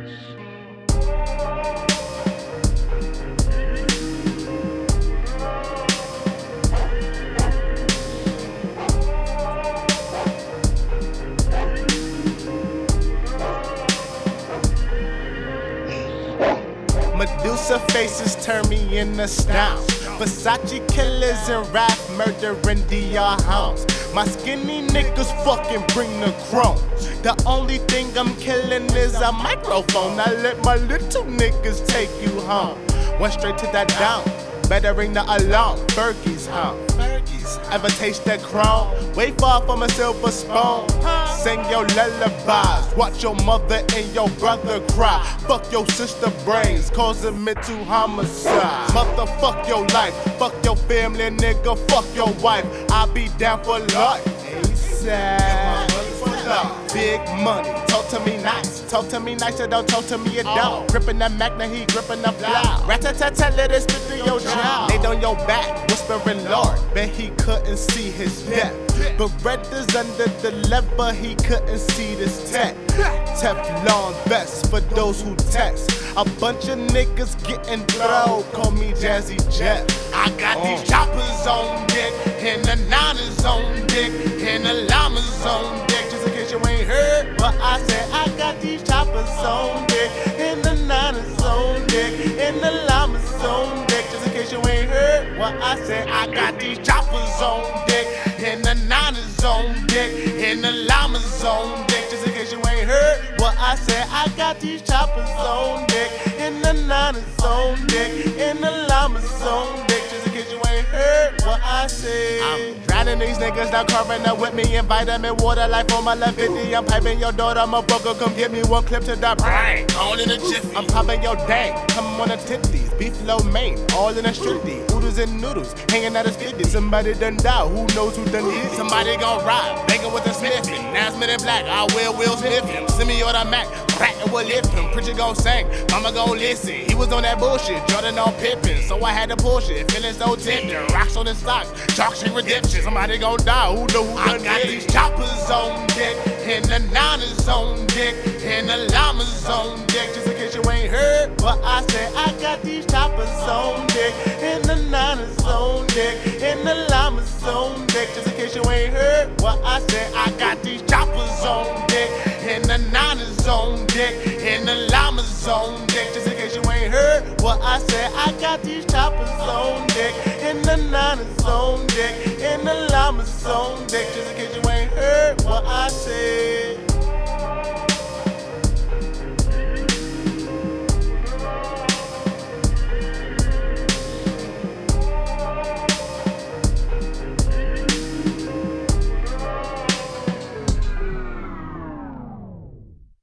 Medusa faces turn me into style. Versace killers and rap murdering DR hounds. My skinny niggas fucking bring the chrome. The only thing I'm killing is a microphone. I let my little niggas take you home. Went straight to that down. Better ring the alarm. Fergie's home. Ever taste that chrome? Way far from a silver spoon. Sing your lullabies. Watch your mother and your brother cry. Fuck your sister brains, causing mental homicide. Motherfuck your life. Fuck your family, nigga. Fuck your wife. I'll be down for life. ASAP. Big money, talk to me nice. Talk to me nice, or don't talk to me, you don't. Gripping that Magna, he gripping the fly. Rat-a-tat-tat, let it spit through your jaw. Laid on your back, whispering Lord. Bet he couldn't see his death. But red is under the lever, he couldn't see this tech. Teflon vest for those who text. A bunch of niggas getting thrown, call me Jazzy Jeff. I got these choppers on deck, and the niners on deck, and the llamas on deck. Just in case you ain't heard what I said, I got these choppers on deck, and the niners on deck, and the llamas on deck. Just in case you ain't heard what I said, I got these choppers on deck, and the niners on deck, and the llamas on deck. Just in case you ain't heard what I said, I got these choppers on deck, and the niners on deck, and the llamas on deck. Just in case you ain't heard what I said. I'm drowning these niggas, now covering up with me. Invite them in water like on my left 50. I'm piping your daughter, I'm a bugger. Come get me one clip to the brain. All in a jiffy. I'm popping your dang. Come on the titties. Beef low main. All in a strictly. Oodles and noodles. Hanging out of 50. Somebody done died. Who knows who done did? Somebody gon' ride. Banging with a Smithy. Now it's Men in Black. I will Smith him. Send me or the Mac. Crack and we'll lift him. Preacher gon' sing. Mama gon' listen. He was on that bullshit. Jordan on Pippin. So I had to push it. Feeling so tender. Rocks on his socks. Chalk street redemption. Somebody gon' die. Who know who done did? I got these choppers on deck. And the niners on deck. And the llamas on deck. Just in case you ain't heard what I said, I got these choppers on deck. And the niners on deck. And the llamas on deck. Just in case you ain't heard what I said, I got these choppers on deck. And the niners on deck. And the llamas on deck. Just in case you ain't heard what I said, I got these choppers on deck. And the niners on deck. And the llamas on deck. Just in case you ain't heard what I said.